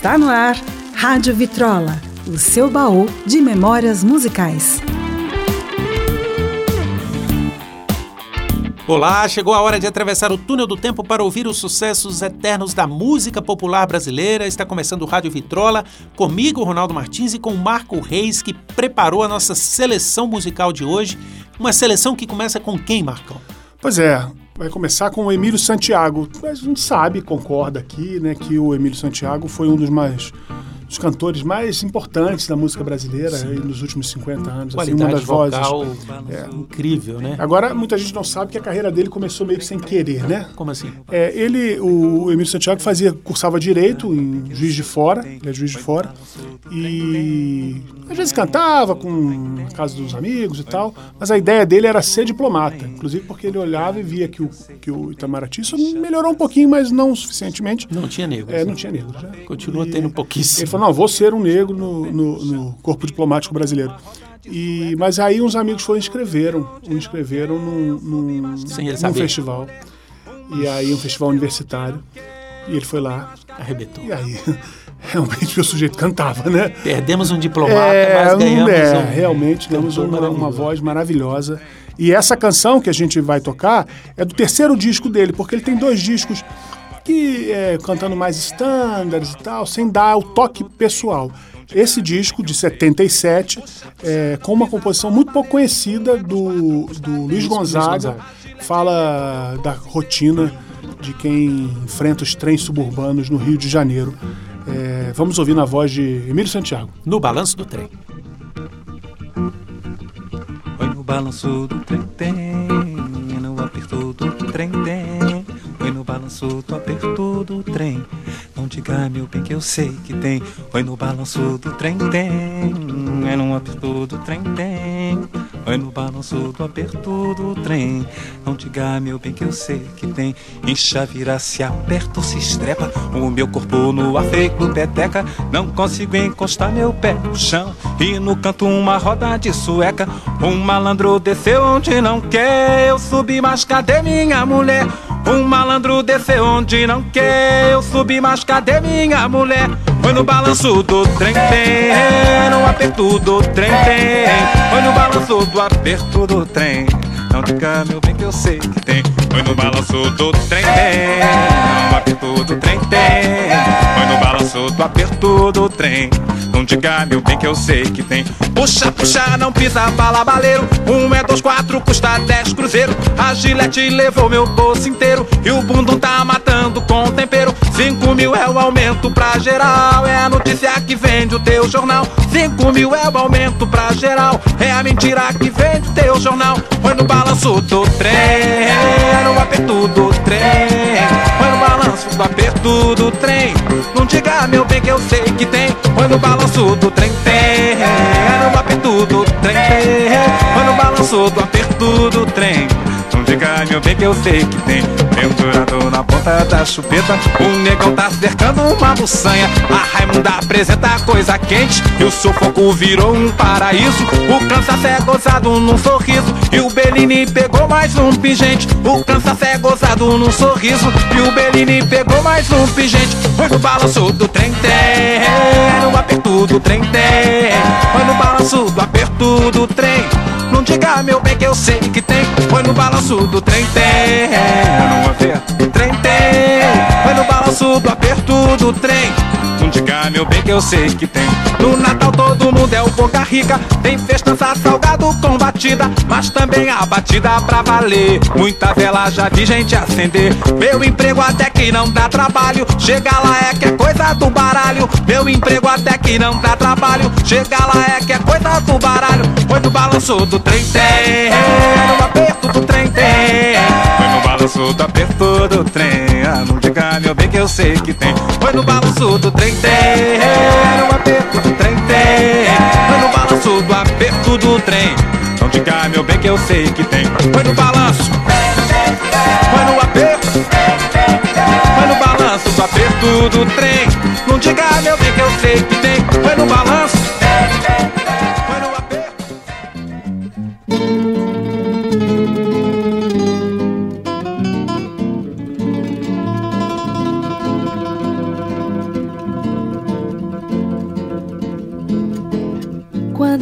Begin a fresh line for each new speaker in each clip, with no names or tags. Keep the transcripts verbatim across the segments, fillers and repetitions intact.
Está no ar, Rádio Vitrola, o seu baú de memórias musicais.
Olá, chegou a hora de atravessar o túnel do tempo para ouvir os sucessos eternos da música popular brasileira. Está começando o Rádio Vitrola, comigo, Ronaldo Martins, e com o Marco Reis, que preparou a nossa seleção musical de hoje. Uma seleção que começa com quem, Marcão?
Pois é, vai começar com o Emílio Santiago. A gente sabe, concorda aqui, né, que o Emílio Santiago foi um dos mais... dos cantores mais importantes da música brasileira aí, nos últimos cinquenta anos.
Qualidade
assim, uma das
vocal
vozes
é, incrível, né?
Agora, muita gente não sabe que a carreira dele começou meio que sem querer, né?
Como assim?
É, ele, o Emílio Santiago, fazia, cursava Direito em Juiz de Fora, ele é Juiz de Fora, e às vezes cantava com na casa dos amigos e tal, mas a ideia dele era ser diplomata, inclusive porque ele olhava e via que o, que o Itamaraty isso melhorou um pouquinho, mas não suficientemente.
Não tinha negros.
É, não tinha negros, né?
Continua
e,
tendo pouquíssimo.
Ele falou, não, vou ser um negro no, no, no corpo diplomático brasileiro. E, mas aí uns amigos foram e inscreveram, o inscreveram num, num, num festival. E aí um festival universitário. E ele foi lá.
Arrebentou.
E aí, realmente o sujeito cantava, né?
Perdemos um diplomata,
é,
mas ganhamos
é,
um...
realmente ganhamos uma, uma voz maravilhosa. E essa canção que a gente vai tocar é do terceiro disco dele, porque ele tem dois discos que é, cantando mais standards e tal, sem dar o toque pessoal. Esse disco, de setenta e sete, é, com uma composição muito pouco conhecida do, do Luiz Gonzaga, fala da rotina de quem enfrenta os trens suburbanos no Rio de Janeiro. É, vamos ouvir na voz de Emílio Santiago.
No Balanço do Trem.
Oi, no balanço do trem tem, no aperto do trem tem. Oi, no balanço do aperto do trem. Não diga, meu bem, que eu sei que tem. Oi, no balanço do trem tem. É no aperto do trem tem. Oi, no balanço do aperto do trem. Não diga, meu bem, que eu sei que tem. Incha, vira, se aperta ou se estrepa. O meu corpo no ar feito peteca. Não consigo encostar meu pé no chão. E no canto uma roda de sueca. Um malandro desceu onde não quer. Eu subi, mas cadê minha mulher? Um malandro desceu onde não quer. Eu subi, mas cadê minha mulher? Foi no balanço do trem tem. No aperto do trem tem. Foi no balanço do aperto do trem. Não diga, meu bem, que eu sei que tem. Foi no balanço do trem tem. No aperto do trem tem. Foi no balanço do aperto do trem. Não diga, meu bem, que eu sei que tem. Puxa, puxa, não pisa, balabaleiro. Um é dois, quatro, custa dez cruzeiro. A Gillette levou meu bolso inteiro. E o bumbum tá matando com tempero. Cinco mil é o aumento pra geral. É a notícia que vende o teu jornal. Cinco mil é o aumento pra geral. É a mentira que vende o teu jornal. Foi no balanço do trem. No aperto do trem. Foi no balanço do aperto do trem. Não diga, meu bem, que eu sei que tem. Foi no balanço do trem tem. No aperto do trem tem. Foi no balanço do aperto do trem. Não diga, meu bem, que eu sei que tem. Pendurado na ponta da chupeta, o negão tá cercando uma buçanha. A Raimunda apresenta coisa quente e o sufoco virou um paraíso. O cansaço é gozado num sorriso e o Bellini pegou mais um pingente. O cansaço é gozado num sorriso e o Bellini pegou mais um pingente. Foi no balanço do trem tem. No aperto do trem tem. Foi no balanço do aperto do trem. Não diga, meu bem, que eu sei que tem. Foi no balanço do trem tem. No aperto do trem tem. Foi no balanço do aperto do trem. Não diga, meu bem, que eu sei que tem. No Natal todo mundo é o boca rica. Tem festança, salgado com batida, mas também a batida pra valer. Muita vela já vi gente acender. Meu emprego até que não dá trabalho. Chega lá é que é coisa do baralho. Meu emprego até que não dá trabalho. Chega lá é que é coisa do baralho. Foi no balanço do trem tem. No aperto do trem tem. Foi no balanço do aperto do trem. Ah, não diga, meu bem, que eu sei que tem. Foi no balanço do trem tem. No aperto do trem tem. Foi no balanço do aperto do trem. Não diga, meu bem, que eu sei que tem. Foi no balanço. Foi no aperto. Foi no balanço do aperto do trem. Não diga, meu bem, que eu sei que tem. Foi no balanço. Foi no aperto.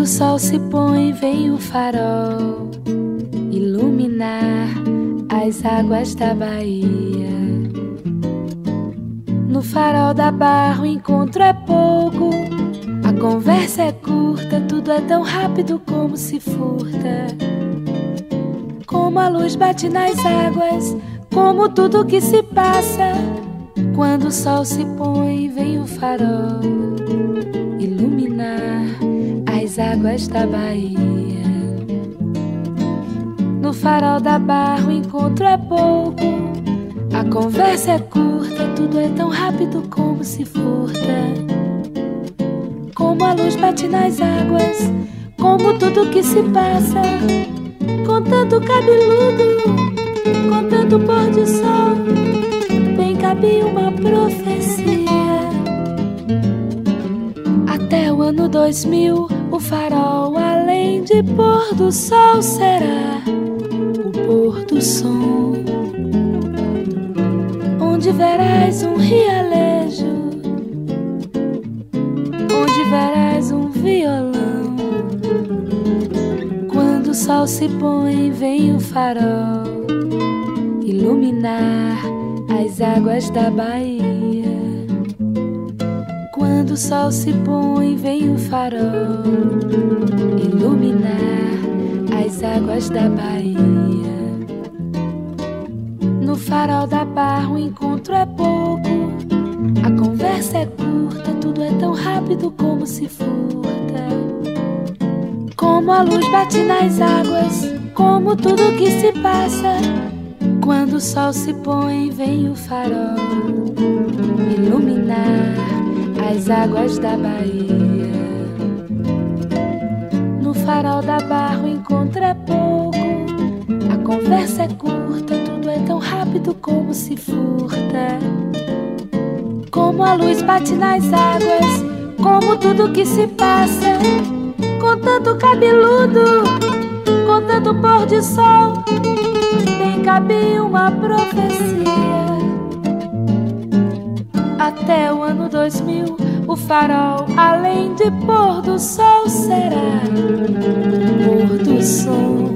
o sol se põe, vem o farol iluminar as águas da Bahia. No farol da Barra o encontro é pouco, a conversa é curta, tudo é tão rápido como se furta. Como a luz bate nas águas, como tudo que se passa. Quando o sol se põe, vem o farol iluminar as águas da Bahia. No farol da Barra o encontro é pouco, a conversa é curta, tudo é tão rápido como se furta. Como a luz bate nas águas, como tudo que se passa. Com tanto cabeludo, com tanto pôr de sol, bem cabia uma profecia. Até o ano dois mil, o farol, além de pôr do sol, será o pôr do som, onde verás um rialejo, onde verás um violão. Quando o sol se põe, vem o farol iluminar as águas da Bahia. Quando o sol se põe, vem o farol iluminar as águas da Bahia. No farol da Barra o encontro é pouco, a conversa é curta, tudo é tão rápido como se furta. Como a luz bate nas águas, como tudo que se passa. Quando o sol se põe, vem o farol iluminar as águas da Bahia. No farol da Barra o encontro é pouco, a conversa é curta, tudo é tão rápido como se furta. Como a luz bate nas águas, como tudo que se passa. Com tanto cabeludo, com tanto pôr de sol, bem cabia uma profecia. Até o ano dois mil, o farol, além de pôr do sol, será pôr do som,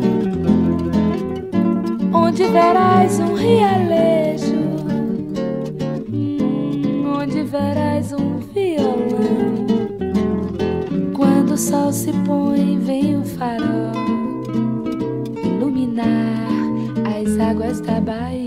onde verás um rialejo, hum, onde verás um violão. Quando o sol se põe, vem o farol iluminar as águas da Bahia.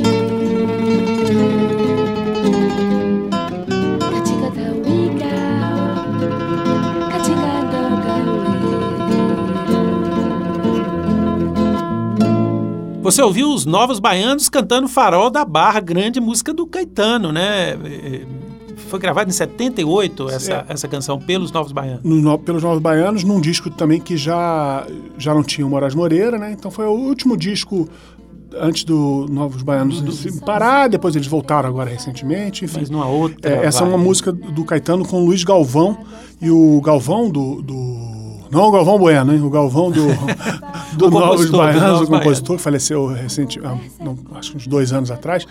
Você ouviu os Novos Baianos cantando Farol da Barra, grande música do Caetano, né? Foi gravada em setenta e oito essa, é. essa canção, pelos Novos Baianos.
No, pelos Novos Baianos, num disco também que já, já não tinha o Moraes Moreira, né? Então foi o último disco antes do Novos Baianos do, do, parar, depois eles voltaram agora recentemente, enfim.
Mas numa outra...
É, essa é uma música do Caetano com o Luiz Galvão, e o Galvão do... do não o Galvão Bueno, hein? O Galvão do, do Novos Baianos, o compositor, Baiano. Que faleceu recente, ah, não, acho que uns dois anos atrás.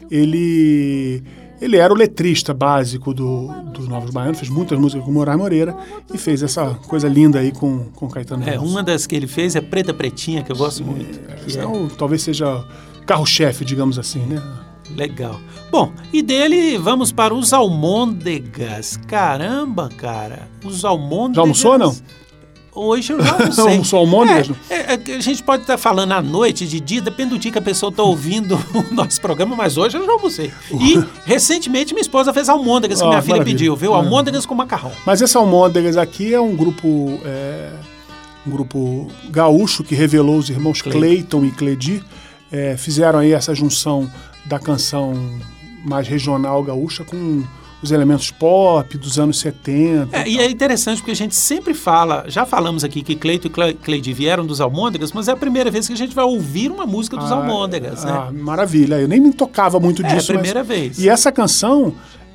Ele... Ele era o letrista básico do, do Novos Baianos, fez muitas músicas com o Moraes Moreira e fez essa coisa linda aí com o Caetano
É,
Veloso.
Uma das que ele fez é Preta Pretinha, que eu gosto Sim, muito.
É, é o, talvez seja carro-chefe, digamos assim, né?
Legal. Bom, e dele vamos para os Almôndegas. Caramba, cara, os Almôndegas...
Já almoçou, não?
Hoje eu já não sei.
Almoçou almôndegas?
É, é, é, a gente pode estar falando à noite, de dia, depende do dia que a pessoa está ouvindo o nosso programa, mas hoje eu já almocei. E, recentemente, minha esposa fez almôndegas, que oh, minha filha maravilha. pediu, viu? Maravilha. Almôndegas com macarrão.
Mas esse almôndegas aqui é um grupo, é, um grupo gaúcho que revelou os irmãos Clay. Cleiton e Cledir. É, fizeram aí essa junção da canção mais regional gaúcha com... os elementos pop dos anos setenta.
É, e, e é interessante porque a gente sempre fala, já falamos aqui que Cleito e Cleide vieram dos Almôndegas, mas é a primeira vez que a gente vai ouvir uma música dos ah, Almôndegas, né?
Ah, maravilha, eu nem me tocava muito
é,
disso.
É a primeira
mas...
vez.
E essa canção,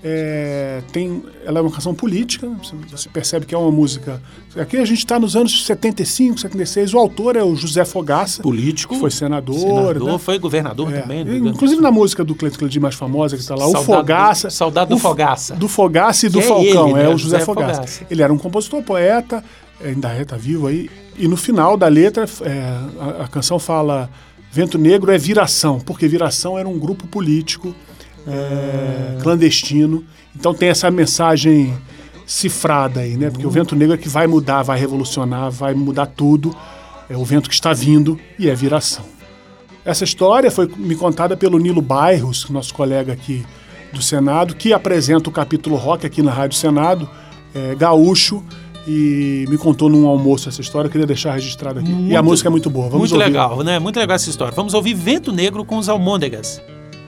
é, tem, ela é uma canção política, você percebe que é uma música... Aqui a gente está nos anos setenta e cinco, setenta e seis, o autor é o José Fogaça.
Político.
Que foi senador.
Senador,
né?
Foi governador é, também.
Inclusive na música do Cleito Cledir mais famosa, que está lá, Saudade o Fogaça.
Do, saudade do
o,
Fogaça.
Do Fogaça e do
que
Falcão,
é, ele, né?
é o
José,
José Fogaça.
Fogaça.
Ele era um compositor, poeta, ainda está vivo aí. E no final da letra, é, a, a canção fala: Vento Negro é viração, porque viração era um grupo político é, clandestino. Então tem essa mensagem cifrada aí, né? Porque o vento negro é que vai mudar, vai revolucionar, vai mudar tudo. É o vento que está vindo e é viração. Essa história foi me contada pelo Nilo Bairros, nosso colega aqui do Senado, que apresenta o capítulo rock aqui na Rádio Senado, é, gaúcho, e me contou num almoço essa história. Eu queria deixar registrado aqui. Muito, e a música é muito boa. Vamos
muito
ouvir.
legal, né? Muito legal essa história. Vamos ouvir Vento Negro com os Almôndegas.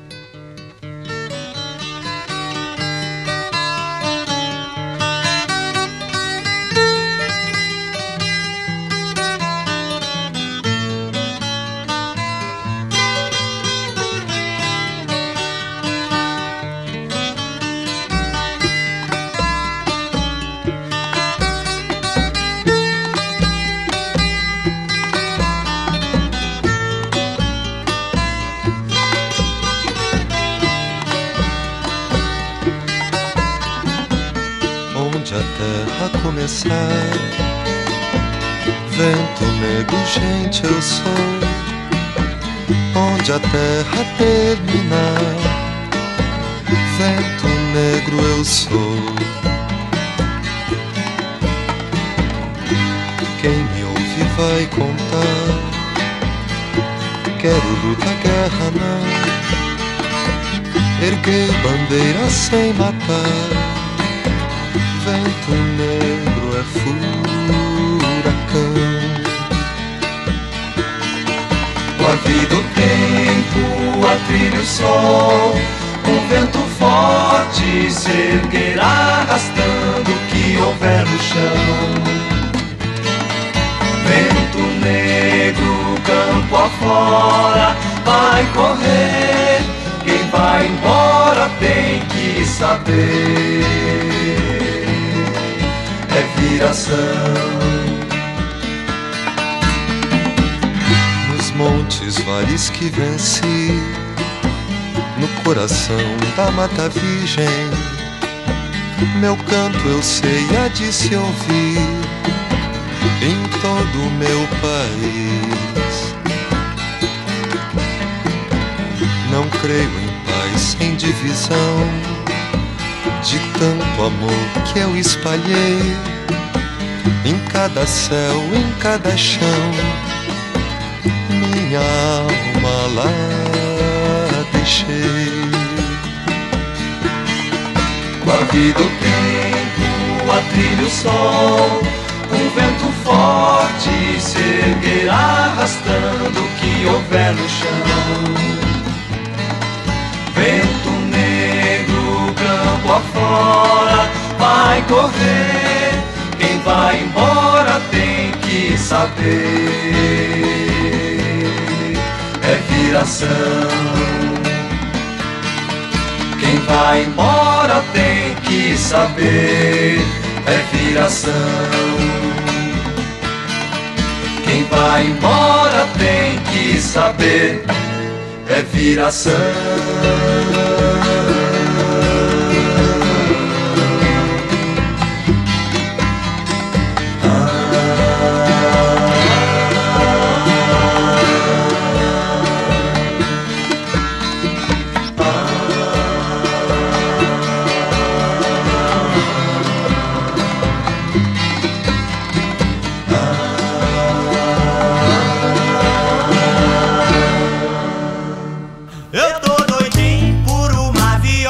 Vento negro, gente, eu sou. Onde a terra terminar, vento negro eu sou. Quem me ouve vai contar. Quero luta, guerra não. Erguer bandeira sem matar. Vento negro é furacão. A vida, o tempo, a trilha, o sol. Um vento forte se erguerá, arrastando o que houver no chão. Vento negro, campo afora, vai correr. Quem vai embora tem que saber. É viração. Nos montes, vales que venci, no coração da mata virgem, meu canto eu sei há de se ouvir em todo o meu país. Não creio em paz, em divisão, de tanto amor que eu espalhei em cada céu, em cada chão. Minha alma lá deixei. Com a vida, o tempo, a trilha, o sol, um vento forte se erguerá, arrastando o que houver no chão. Vento negro, campo afora, vai correr. Quem vai embora tem que saber. É viração. Quem vai embora tem que saber. É viração. Quem vai embora tem que saber. É viração.
Eu tô doidinho por uma vida.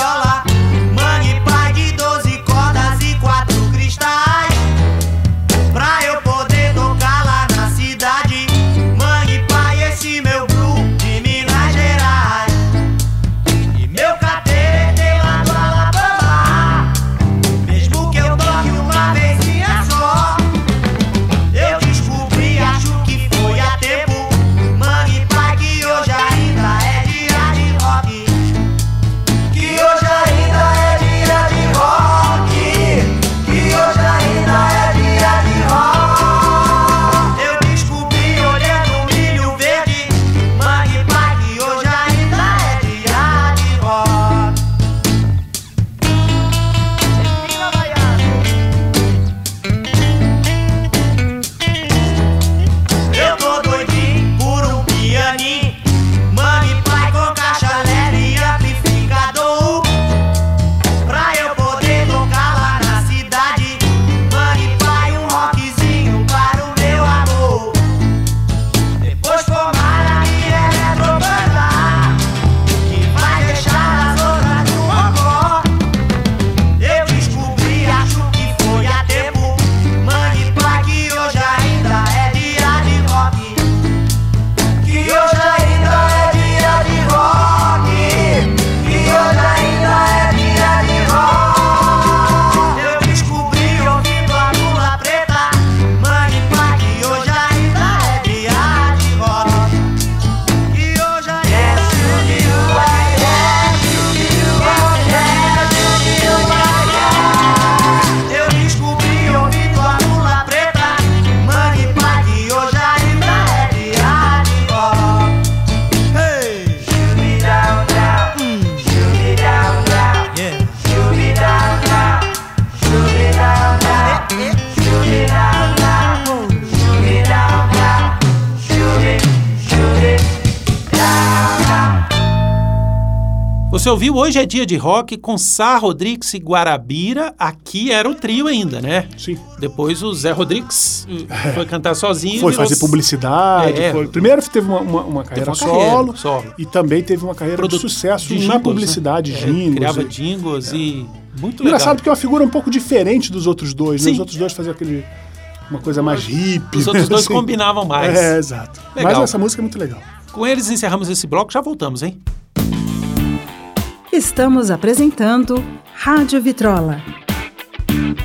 Você ouviu Hoje é Dia de Rock com Sá Rodrigues e Guarabira. Aqui era o trio ainda, né?
Sim.
Depois o Zé Rodrigues é. foi cantar sozinho.
Foi fazer publicidade.
É.
Foi... Primeiro teve uma, uma, uma carreira
teve uma solo,
carreira,
solo
e também teve uma carreira Produ... de sucesso de na jingles, publicidade,
né?
jingles.
É, criava
e...
jingles é. e muito legal.
Engraçado porque é uma figura um pouco diferente dos outros dois. Né? Os outros dois faziam aquele... uma coisa mais hippie.
Os outros dois
assim.
combinavam mais.
É, exato. Legal. Mas essa música é muito legal.
Com eles encerramos esse bloco, já voltamos, hein?
Estamos apresentando Rádio Vitrola.